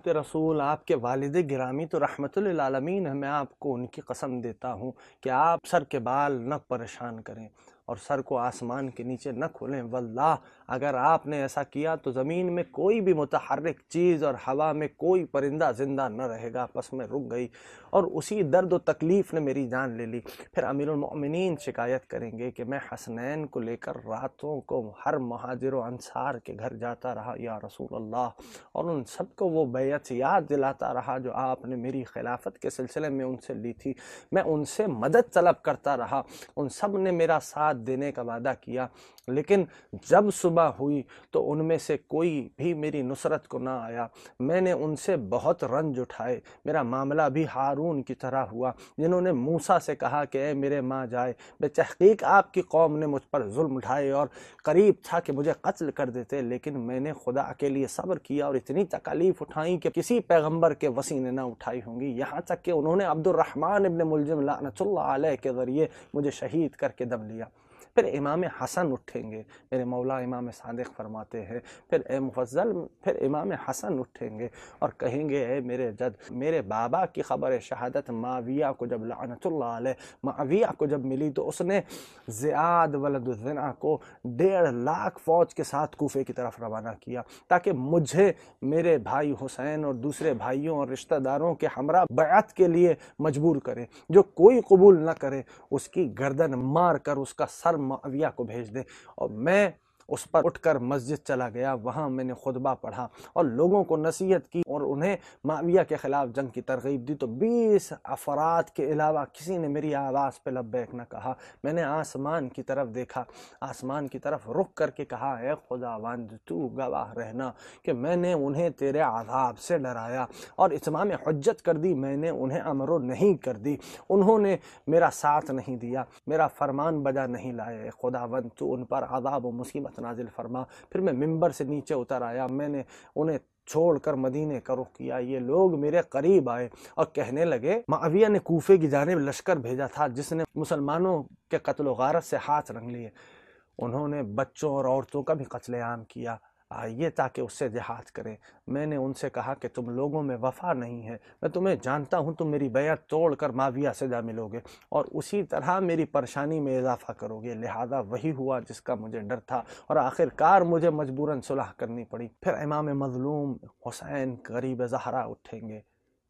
کے رسول، آپ کے والد گرامی تو رحمت للعالمین ہیں، میں آپ کو ان کی قسم دیتا ہوں کہ آپ سر کے بال نہ پریشان کریں اور سر کو آسمان کے نیچے نہ کھولیں۔ واللہ اگر آپ نے ایسا کیا تو زمین میں کوئی بھی متحرک چیز اور ہوا میں کوئی پرندہ زندہ نہ رہے گا۔ پس میں رک گئی اور اسی درد و تکلیف نے میری جان لے لی۔ پھر امیر المؤمنین شکایت کریں گے کہ میں حسنین کو لے کر راتوں کو ہر مہاجر و انصار کے گھر جاتا رہا یا رسول اللہ، اور ان سب کو وہ بیعت یاد دلاتا رہا جو آپ نے میری خلافت کے سلسلے میں ان سے لی تھی۔ میں ان سے مدد طلب کرتا رہا، ان سب نے میرا ساتھ دینے کا وعدہ کیا، لیکن جب صبح ہوئی تو ان میں سے کوئی بھی میری نصرت کو نہ آیا۔ میں نے ان سے بہت رنج اٹھائے، میرا معاملہ بھی ہارون کی طرح ہوا جنہوں نے موسیٰ سے کہا کہ اے میرے ماں جائے، بے تحقیق آپ کی قوم نے مجھ پر ظلم اٹھائے اور قریب تھا کہ مجھے قتل کر دیتے، لیکن میں نے خدا کے لیے صبر کیا اور اتنی تکالیف اٹھائیں کہ کسی پیغمبر کے وسیع نے نہ اٹھائی ہوں گی، یہاں تک کہ انہوں نے عبد الرحمن ابن ملجم لعنت اللہ علیہ کے ذریعے مجھے شہید کر کے دم لیا۔ پھر امام حسن اٹھیں گے، میرے مولا امام صادق فرماتے ہیں، پھر اے مفضل، پھر امام حسن اٹھیں گے اور کہیں گے اے میرے جد، میرے بابا کی خبر شہادت معاویہ کو جب لعنت اللہ علیہ معاویہ کو جب ملی تو اس نے زیاد ولد الزنا کو 1.5 لاکھ فوج کے ساتھ کوفے کی طرف روانہ کیا تاکہ مجھے میرے بھائی حسین اور دوسرے بھائیوں اور رشتہ داروں کے ہمراہ بیعت کے لیے مجبور کرے، جو کوئی قبول نہ کرے اس کی گردن مار کر اس کا سر معاویہ کو بھیج دے۔ اور میں اس پر اٹھ کر مسجد چلا گیا، وہاں میں نے خطبہ پڑھا اور لوگوں کو نصیحت کی اور انہیں معاویہ کے خلاف جنگ کی ترغیب دی، تو 20 افراد کے علاوہ کسی نے میری آواز پہ لبیک نہ کہا۔ میں نے آسمان کی طرف دیکھا، آسمان کی طرف رخ کر کے کہا اے خداوند تو گواہ رہنا کہ میں نے انہیں تیرے عذاب سے ڈرایا اور اتمام حجت کر دی، میں نے انہیں امر و نہیں کر دی، انہوں نے میرا ساتھ نہیں دیا، میرا فرمان بجا نہیں لائے، اے خداوند تو ان پر عذاب و مصیبت نازل فرما۔ پھر میں ممبر سے نیچے اتر آیا، میں نے انہیں چھوڑ کر مدینے کا رخ کیا۔ یہ لوگ میرے قریب آئے اور کہنے لگے معاویہ نے کوفے کی جانب لشکر بھیجا تھا جس نے مسلمانوں کے قتل و غارت سے ہاتھ رنگ لیے، انہوں نے بچوں اور عورتوں کا بھی قتل عام کیا، آئیے تاکہ اس سے جہاد کریں۔ میں نے ان سے کہا کہ تم لوگوں میں وفا نہیں ہے، میں تمہیں جانتا ہوں، تم میری بیعت توڑ کر معاویہ سے جا ملو گے اور اسی طرح میری پریشانی میں اضافہ کرو گے، لہذا وہی ہوا جس کا مجھے ڈر تھا اور آخر کار مجھے مجبوراً صلح کرنی پڑی۔ پھر امام مظلوم حسین قریب زہرا اٹھیں گے،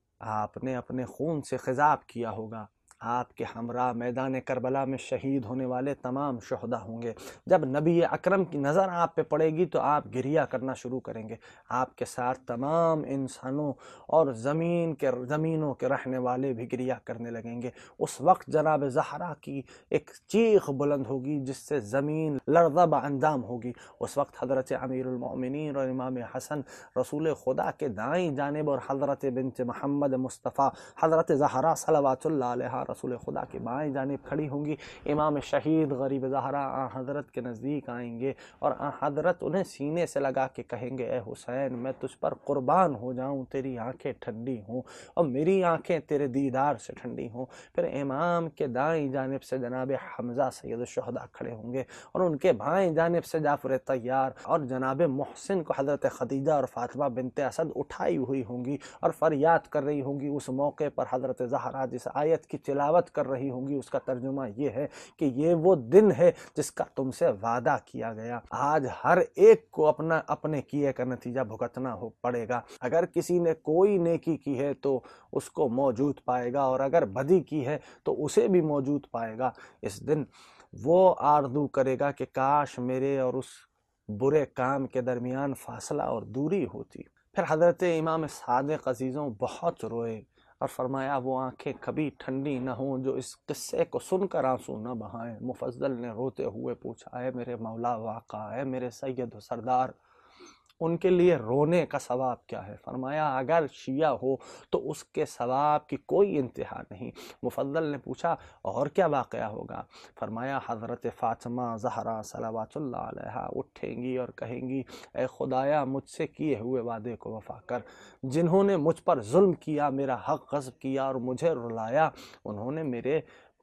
آپ نے اپنے خون سے خضاب کیا ہوگا، آپ کے ہمراہ میدان کربلا میں شہید ہونے والے تمام شہداء ہوں گے۔ جب نبی اکرم کی نظر آپ پہ پڑے گی تو آپ گریہ کرنا شروع کریں گے، آپ کے ساتھ تمام انسانوں اور زمینوں کے رہنے والے بھی گریہ کرنے لگیں گے۔ اس وقت جناب زہرا کی ایک چیخ بلند ہوگی جس سے زمین لرزہ اندام ہوگی۔ اس وقت حضرت امیر المؤمنین اور امام حسن رسول خدا کے دائیں جانب اور حضرت بنت محمد مصطفیٰ حضرت زہرا صلوات اللہ علیہ رسول خدا کی بائیں جانب کھڑی ہوں گی۔ امام شہید غریب زہرا آن حضرت کے نزدیک آئیں گے اور آن حضرت انہیں سینے سے لگا کے کہیں گے اے حسین میں تجھ پر قربان ہو جاؤں، تیری آنکھیں ٹھنڈی ہوں اور میری آنکھیں تیرے دیدار سے ٹھنڈی ہوں۔ پھر امام کے دائیں جانب سے جناب حمزہ سید الشہداء کھڑے ہوں گے اور ان کے بائیں جانب سے جعفر طیار اور جناب محسن کو حضرت خدیجہ اور فاطمہ بنت اسد اٹھائی ہوئی ہوں گی اور فریاد کر رہی ہوں گی۔ اس موقع پر حضرت زہرا جس آیت کی تلاوت کر رہی ہوں گی اس کا ترجمہ یہ ہے کہ یہ وہ دن ہے جس کا تم سے وعدہ کیا گیا، آج ہر ایک کو اپنے کیے کا نتیجہ بھگتنا پڑے گا، اگر کسی نے کوئی نیکی کی ہے تو اس کو موجود پائے گا اور اگر بدی کی ہے تو اسے بھی موجود پائے گا۔ اس دن وہ آرزو کرے گا کہ کاش میرے اور اس برے کام کے درمیان فاصلہ اور دوری ہوتی۔ پھر حضرت امام صادق عزیزوں بہت روئے اور فرمایا وہ آنکھیں کبھی ٹھنڈی نہ ہوں جو اس قصے کو سن کر آنسو نہ بہائیں۔ مفضل نے روتے ہوئے پوچھا اے میرے مولا واقع، اے میرے سید و سردار، ان کے لیے رونے کا ثواب کیا ہے؟ فرمایا اگر شیعہ ہو تو اس کے ثواب کی کوئی انتہا نہیں۔ مفضل نے پوچھا اور کیا واقعہ ہوگا؟ فرمایا حضرت فاطمہ زہرا صلوات اللہ علیہا اٹھیں گی اور کہیں گی اے خدایا مجھ سے کیے ہوئے وعدے کو وفا کر، جنہوں نے مجھ پر ظلم کیا، میرا حق غصب کیا اور مجھے رلایا، انہوں نے میرے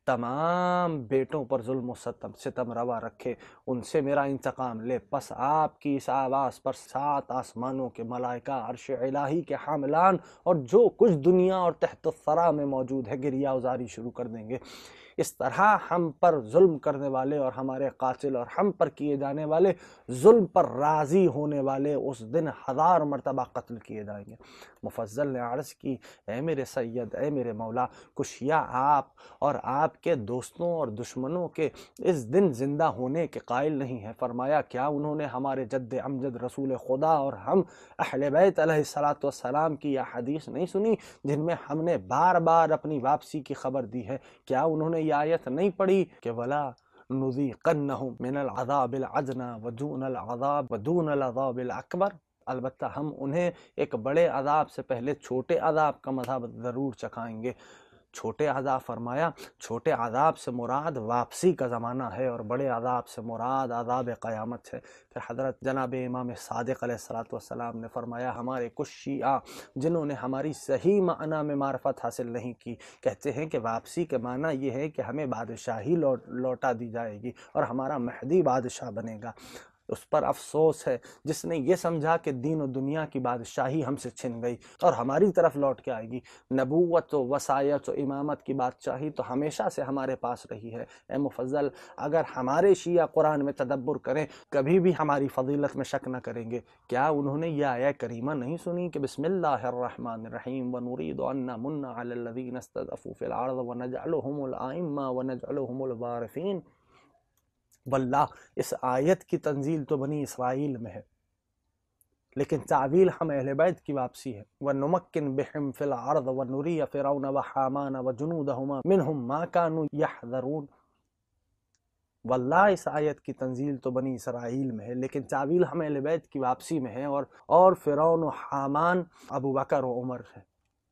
تمام بیٹوں پر ظلم و ستم روا رکھے، ان سے میرا انتقام لے۔ پس آپ کی اس آواز پر 7 آسمانوں کے ملائکہ، عرش الہی کے حاملان اور جو کچھ دنیا اور تحت الثری میں موجود ہے گریہ ازاری شروع کر دیں گے۔ اس طرح ہم پر ظلم کرنے والے اور ہمارے قاتل اور ہم پر کیے جانے والے ظلم پر راضی ہونے والے اس دن 1000 مرتبہ قتل کیے جائیں گے۔ مفضل نے عرض کی، اے میرے سید، اے میرے مولا، کشیا آپ اور آپ کے دوستوں اور دشمنوں کے اس دن زندہ ہونے کے قائل نہیں ہے۔ فرمایا، کیا انہوں نے ہمارے جد امجد رسول خدا اور ہم اہل بیت علیہ الصلوۃ والسلام کی یہ حدیث نہیں سنی جن میں ہم نے بار بار اپنی واپسی کی خبر دی ہے؟ کیا انہوں نے یہ آیت نہیں پڑھی کہ وَلَا نُذِيقَنَّهُم مِّنَ الْعَذَابِ الْأَدْنَىٰ وَدُونَ الْعَذَابِ الْأَكْبَرِ؟ البتہ ہم انہیں ایک بڑے عذاب سے پہلے چھوٹے عذاب کا مزہ ضرور چکھائیں گے۔ چھوٹے عذاب، فرمایا چھوٹے عذاب سے مراد واپسی کا زمانہ ہے اور بڑے عذاب سے مراد عذاب قیامت ہے۔ پھر حضرت جناب امام صادق علیہ الصلوۃ والسلام نے فرمایا، ہمارے کچھ شیعہ جنہوں نے ہماری صحیح معنی میں معرفت حاصل نہیں کی، کہتے ہیں کہ واپسی کے معنی یہ ہے کہ ہمیں بادشاہی لوٹا دی جائے گی اور ہمارا مہدی بادشاہ بنے گا۔ اس پر افسوس ہے جس نے یہ سمجھا کہ دین و دنیا کی بادشاہی ہم سے چھن گئی اور ہماری طرف لوٹ کے آئے گی۔ نبوت و وصایت و امامت کی بادشاہی تو ہمیشہ سے ہمارے پاس رہی ہے۔ اے مفضل، اگر ہمارے شیعہ قرآن میں تدبر کریں کبھی بھی ہماری فضیلت میں شک نہ کریں گے۔ کیا انہوں نے یہ آیہ کریمہ نہیں سنی کہ بسم اللہ الرحمن الرحیم وَنُرِيدُ أَن نَّمُنَّ عَلَى الَّذِينَ اسْتَضْعَفُوا فِي الْأَرْضِ وَنَجْعَلَهُمُ الْأَئِمَّةَ وَنَجْعَلَهُمُ الْوَارِثِينَ؟ واللہ اس آیت کی تنزیل تو بنی اسرائیل میں ہے، لیکن تعویل ہم اہل بیت کی واپسی ہے۔ وَنُمَكِّنْ بِهِمْ فِي الْأَرْضِ وَنُرِيَ فِرْعَوْنَ وَحَامَانَ وَجُنُودَهُمَا مِنْهُمْ مَا كَانُوا يَحْذَرُونَ۔ واللہ اس آیت کی تنزیل تو بنی اسرائیل میں ہے، لیکن تعویل ہم اہل بیت کی واپسی میں ہے اور فرعون و حامان ابو بکر و عمر ہے۔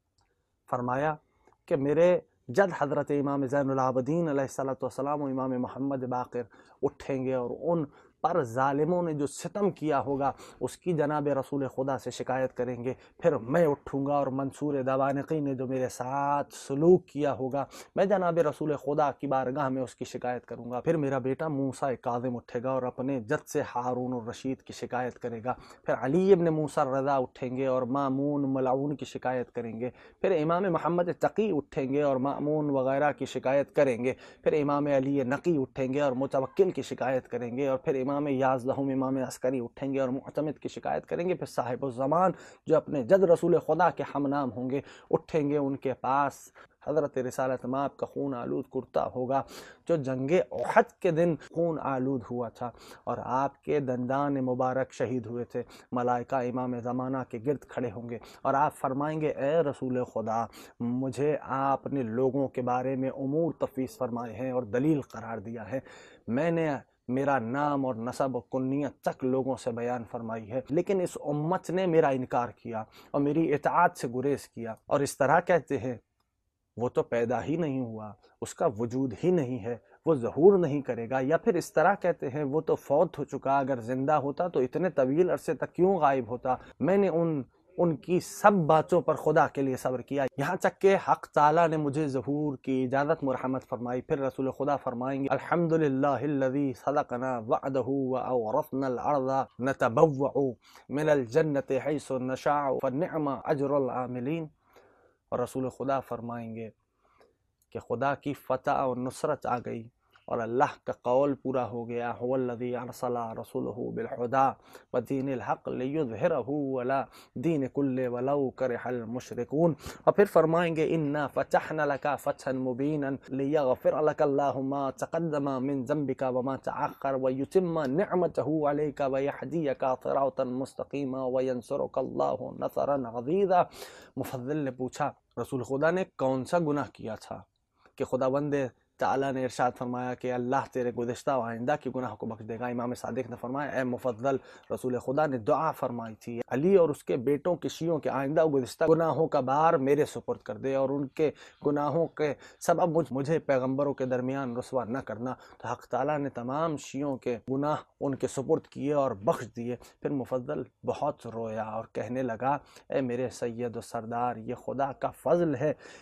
فرمایا کہ میرے جد حضرت امام زین العابدین علیہ السلام و امام محمد باقر اٹھیں گے اور ان پر ظالموں نے جو ستم کیا ہوگا اس کی جناب رسول خدا سے شکایت کریں گے۔ پھر میں اٹھوں گا اور منصور دوانقی نے جو میرے ساتھ سلوک کیا ہوگا میں جناب رسول خدا کی بارگاہ میں اس کی شکایت کروں گا۔ پھر میرا بیٹا موسیٰ کاظم اٹھے گا اور اپنے جد سے ہارون الرشید کی شکایت کرے گا۔ پھر علی ابن موسیٰ الرضا اٹھیں گے اور مامون ملعون کی شکایت کریں گے۔ پھر امام محمد تقی اٹھیں گے اور مامون وغیرہ کی شکایت کریں گے۔ پھر امام علی نقی اٹھیں گے اور متوکل کی شکایت کریں گے۔ اور پھر امام یازدہم امام عسکری اٹھیں گے اور معتمد کی شکایت کریں گے۔ پھر صاحب الزمان جو اپنے جد رسول خدا کے ہم نام ہوں گے اٹھیں گے، ان کے پاس حضرت رسالت مآب کا خون آلود کرتا ہوگا جو جنگ احد کے دن خون آلود ہوا تھا اور آپ کے دندان مبارک شہید ہوئے تھے۔ ملائکہ امام زمانہ کے گرد کھڑے ہوں گے اور آپ فرمائیں گے، اے رسول خدا، مجھے آپ نے لوگوں کے بارے میں امور تفویض فرمائے ہیں اور دلیل قرار دیا ہے۔ میں نے میرا نام اور نسب و کنیت تک لوگوں سے بیان فرمائی ہے، لیکن اس امت نے میرا انکار کیا اور میری اطاعت سے گریز کیا۔ اور اس طرح کہتے ہیں وہ تو پیدا ہی نہیں ہوا، اس کا وجود ہی نہیں ہے، وہ ظہور نہیں کرے گا۔ یا پھر اس طرح کہتے ہیں وہ تو فوت ہو چکا، اگر زندہ ہوتا تو اتنے طویل عرصے تک کیوں غائب ہوتا۔ میں نے ان کی سب باتوں پر خدا کے لیے صبر کیا، یہاں تک کہ حق تعالیٰ نے مجھے ظہور کی اجازت مرحمت فرمائی۔ پھر رسول خدا فرمائیں گے، الحمدللہ الذی صدقنا وعدہ واورثنا الارض نتبوع من الجنۃ حیث نشاء فنعم اجر العاملین۔ اور رسول خدا فرمائیں گے کہ خدا کی فتح اور نصرت آ گئی اور اللہ کا قول پورا ہو گیا، هو الذی ارسل رسولہ بالہدی ودین الحق لیظہرہ علی دین کلہ ولو کرہ المشرکون۔ اور پھر فرمائیں گے، انا فتحنا لک فتحا مبینا لیغفر لک اللہ ما تقدم من ذنبک وما تأخر ویتم نعمتہ علیک ویہدیک صراطا مستقیما وینصرک اللہ نصرا عزیزا۔ مفضل نے پوچھا، رسول خدا نے کون سا گناہ کیا تھا کہ خداوند تعالیٰ نے ارشاد فرمایا کہ اللہ تیرے گزشتہ و آئندہ کی گناہ کو بخش دے گا؟ امام صادق نے فرمایا، اے مفضل، رسول خدا نے دعا فرمائی تھی، علی اور اس کے بیٹوں کے شیعوں کے آئندہ و گزشتہ گناہوں کا بار میرے سپرد کر دے اور ان کے گناہوں کے سبب مجھے پیغمبروں کے درمیان رسوا نہ کرنا۔ تو حق تعالیٰ نے تمام شیعوں کے گناہ ان کے سپرد کیے اور بخش دیے۔ پھر مفضل بہت رویا اور کہنے لگا، اے میرے سید و سردار، یہ خدا کا فضل ہے کہ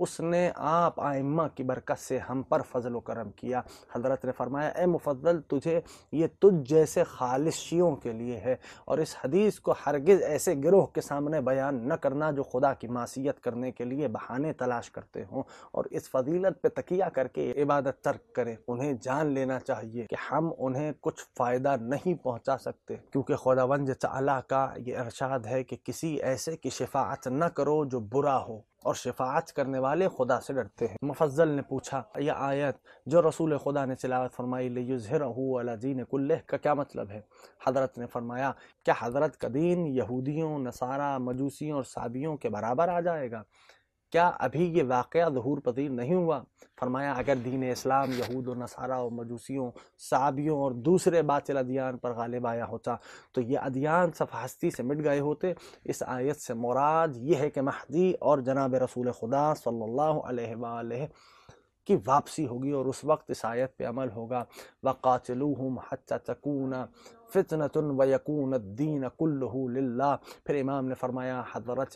اس نے آپ آئمہ کی برکت سے ہم پر فضل و کرم کیا۔ حضرت نے فرمایا اے مفضل تجھے یہ تجھ جیسے خالص شیعوں کے لیے ہے، اور اس حدیث کو ہرگز ایسے گروہ کے سامنے بیان نہ کرنا جو خدا کی معصیت کرنے کے لیے بہانے تلاش کرتے ہوں اور اس فضیلت پہ تکیہ کر کے عبادت ترک کریں۔ انہیں جان لینا چاہیے کہ ہم انہیں کچھ فائدہ نہیں پہنچا سکتے، کیونکہ خداوند تعالیٰ کا یہ ارشاد ہے کہ کسی ایسے کی شفاعت نہ کرو جو برا ہو، اور شفاعت کرنے والے خدا سے ڈرتے ہیں۔ مفضل نے پوچھا یہ آیت جو رسول خدا نے تلاوت فرمائی لِیُظْہِرَهُ عَلَى دِینِ کُلِّہ کا کیا مطلب ہے؟ حضرت نے فرمایا کیا حضرت کا دین یہودیوں، نصارہ، مجوسیوں اور صابیوں کے برابر آ جائے گا؟ کیا ابھی یہ واقعہ ظہور پذیر نہیں ہوا؟ فرمایا اگر دین اسلام یہود و نصارہ و مجوسیوں، صابیوں اور دوسرے باطل ادیان پر غالب آیا ہوتا تو یہ ادیان سب ہستی سے مٹ گئے ہوتے۔ اس آیت سے مراد یہ ہے کہ مہدی اور جناب رسول خدا صلی اللہ علیہ وآلہ کی واپسی ہوگی، اور اس وقت اس آیت پہ عمل ہوگا وَقَاتِلُوهُمْ حَتَّى تَكُونَ فِتْنَةٌ وَيَكُونَ الدِّينَ كُلُّهُ لِلَّهِ۔ پھر امام نے فرمایا حضرت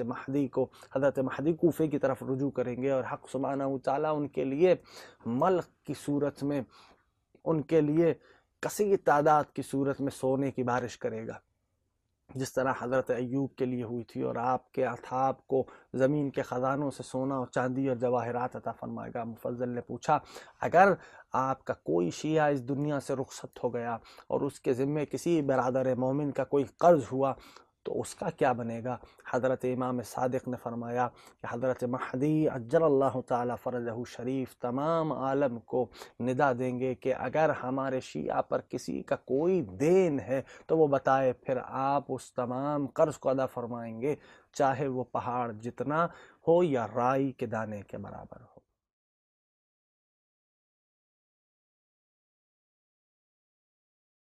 مہدی کوفے کی طرف رجوع کریں گے، اور حق سبحانہ وتعالیٰ ان کے لیے ملک کی صورت میں، ان کے لیے کثیر تعداد کی صورت میں سونے کی بارش کرے گا، جس طرح حضرت ایوب کے لیے ہوئی تھی، اور آپ کے اصحاب کو زمین کے خزانوں سے سونا اور چاندی اور جواہرات عطا فرمائے گا۔ مفضل نے پوچھا اگر آپ کا کوئی شیعہ اس دنیا سے رخصت ہو گیا اور اس کے ذمے کسی برادر مومن کا کوئی قرض ہوا تو اس کا کیا بنے گا؟ حضرت امام صادق نے فرمایا کہ حضرت مہدی عجل اللہ تعالی فرجہ شریف تمام عالم کو ندا دیں گے کہ اگر ہمارے شیعہ پر کسی کا کوئی دین ہے تو وہ بتائے، پھر آپ اس تمام قرض کو ادا فرمائیں گے، چاہے وہ پہاڑ جتنا ہو یا رائی کے دانے کے برابر ہو۔